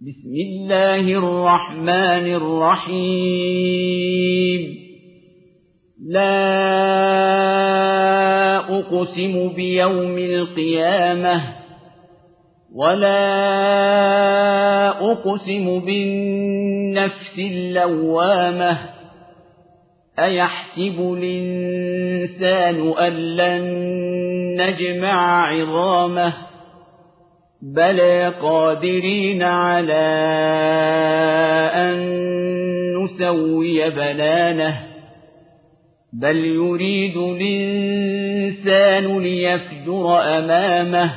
بسم الله الرحمن الرحيم لا أقسم بيوم القيامة ولا أقسم بالنفس اللوامة أيحسب الإنسان أن لن نجمع عظامه بلى قادرين على أن نسوي بنانه بل يريد الإنسان ليفجر أمامه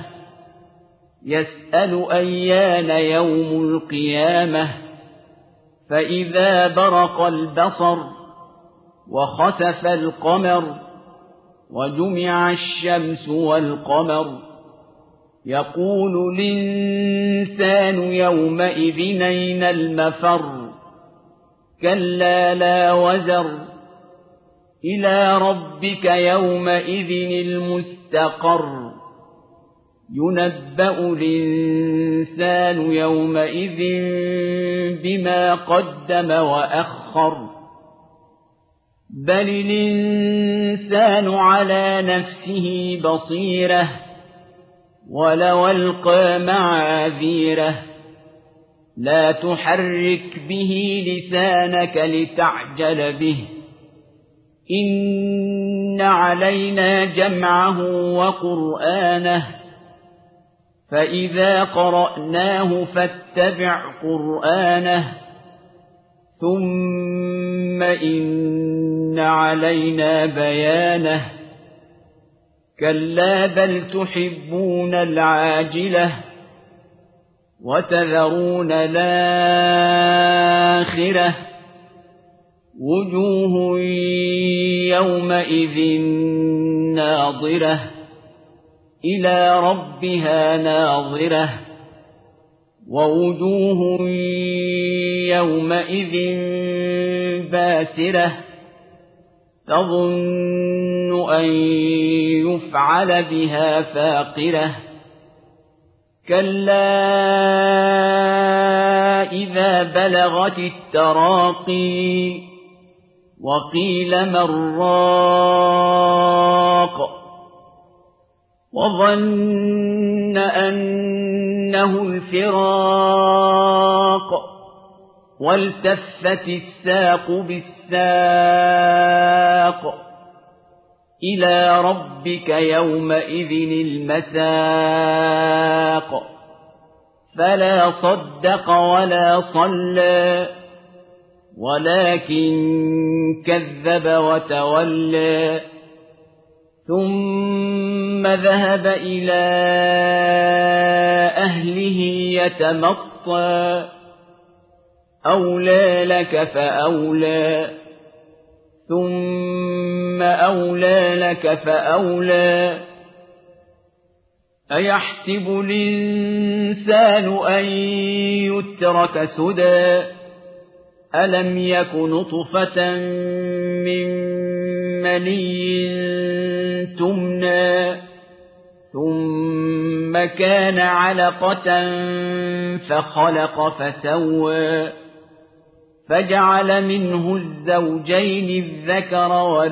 يسأل أيان يوم القيامة فإذا برق البصر وخسف القمر وجمع الشمس والقمر يقول الإنسان يومئذ أين المفر كلا لا وزر إلى ربك يومئذ المستقر ينبأ الإنسان يومئذ بما قدم وأخر بل الإنسان على نفسه بصيرة ولو ألقى معاذيره لا تحرك به لسانك لتعجل به إن علينا جمعه وقرآنه فإذا قرأناه فاتبع قرآنه ثم إن علينا بيانه كلا بل تحبون العاجلة وتذرون الآخرة وجوه يومئذ ناظرة إلى ربها ناظرة ووجوه يومئذ باسرة تظن أن يفعل بها فاقرة كلا إذا بلغت التراقي وقيل من راق وظن أنه الفراق والتفت الساق بالساق إلى ربك يومئذ المساق فلا صدق ولا صلى ولكن كذب وتولى ثم ذهب إلى أهله يتمطى أولى لك فأولى ثم أولى لك فأولى أيحسب الإنسان أن يترك سدى ألم يك نطفة من مني تمنى ثم كان علقة فخلق فسوى فجعل منه الزوجين الذكر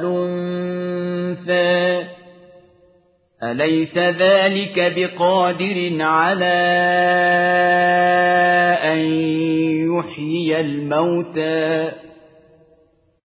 والأنثى أليس ذلك بقادر على أن يحيي الموتى